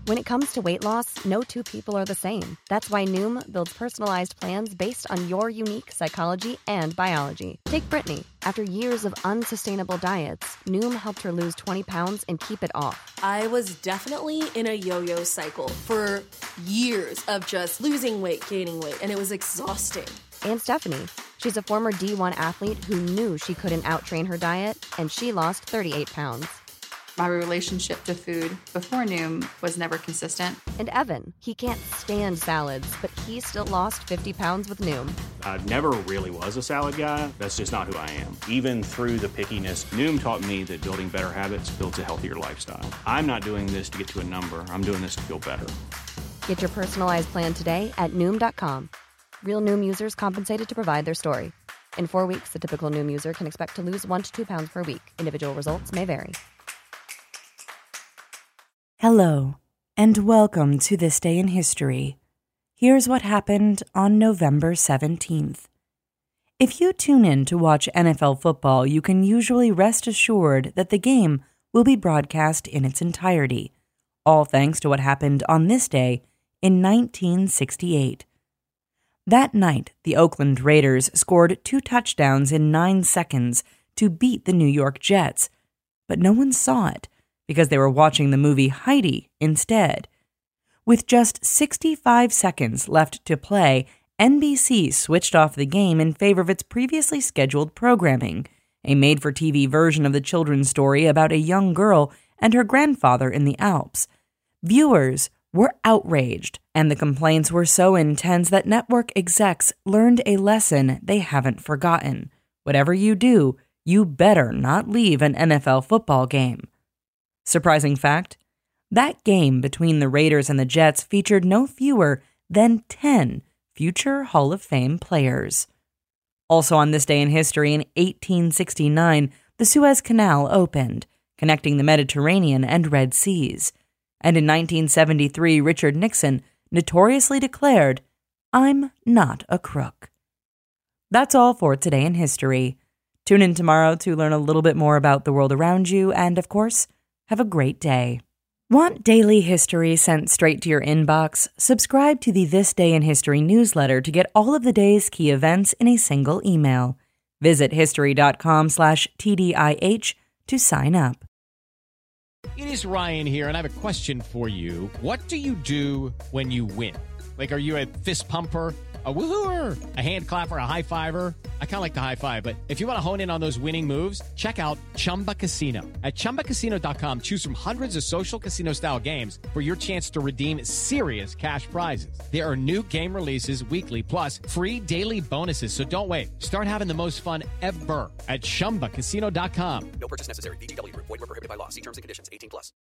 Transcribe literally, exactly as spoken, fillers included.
When it comes to weight loss, no two people are the same. That's why Noom builds personalized plans based on your unique psychology and biology. Take Brittany. After years of unsustainable diets, Noom helped her lose twenty pounds and keep it off. I was definitely in a yo-yo cycle for years of just losing weight, gaining weight, and it was exhausting. And Stephanie. She's a former D one athlete who knew she couldn't outtrain her diet, and she lost thirty-eight pounds. My relationship to food before Noom was never consistent. And Evan, he can't stand salads, but he still lost fifty pounds with Noom. I never really was a salad guy. That's just not who I am. Even through the pickiness, Noom taught me that building better habits builds a healthier lifestyle. I'm not doing this to get to a number. I'm doing this to feel better. Get your personalized plan today at Noom dot com. Real Noom users compensated to provide their story. In four weeks, the typical Noom user can expect to lose one to two pounds per week. Individual results may vary. Hello, and welcome to This Day in History. Here's what happened on November seventeenth. If you tune in to watch N F L football, you can usually rest assured that the game will be broadcast in its entirety, all thanks to what happened on this day in nineteen sixty-eight. That night, the Oakland Raiders scored two touchdowns in nine seconds to beat the New York Jets, but no one saw it, because they were watching the movie Heidi instead. With just sixty-five seconds left to play, N B C switched off the game in favor of its previously scheduled programming, a made-for-T V version of the children's story about a young girl and her grandfather in the Alps. Viewers were outraged, and the complaints were so intense that network execs learned a lesson they haven't forgotten. Whatever you do, you better not leave an N F L football game. Surprising fact, that game between the Raiders and the Jets featured no fewer than ten future Hall of Fame players. Also on this day in history, in eighteen sixty-nine, the Suez Canal opened, connecting the Mediterranean and Red Seas. And in nineteen seventy-three, Richard Nixon notoriously declared, "I'm not a crook." That's all for Today in History. Tune in tomorrow to learn a little bit more about the world around you, and of course, have a great day. Want daily history sent straight to your inbox? Subscribe to the This Day in History newsletter to get all of the day's key events in a single email. Visit history.com slash TDIH to sign up. It is Ryan here, and I have a question for you. What do you do when you win? Like, are you a fist pumper, a woo-hooer, a hand clapper, a high fiver? I kind of like the high five, but if you want to hone in on those winning moves, check out Chumba Casino. At chumba casino dot com, choose from hundreds of social casino-style games for your chance to redeem serious cash prizes. There are new game releases weekly, plus free daily bonuses, so don't wait. Start having the most fun ever at chumba casino dot com. No purchase necessary. V G W. Void where prohibited by law. See terms and conditions. eighteen plus.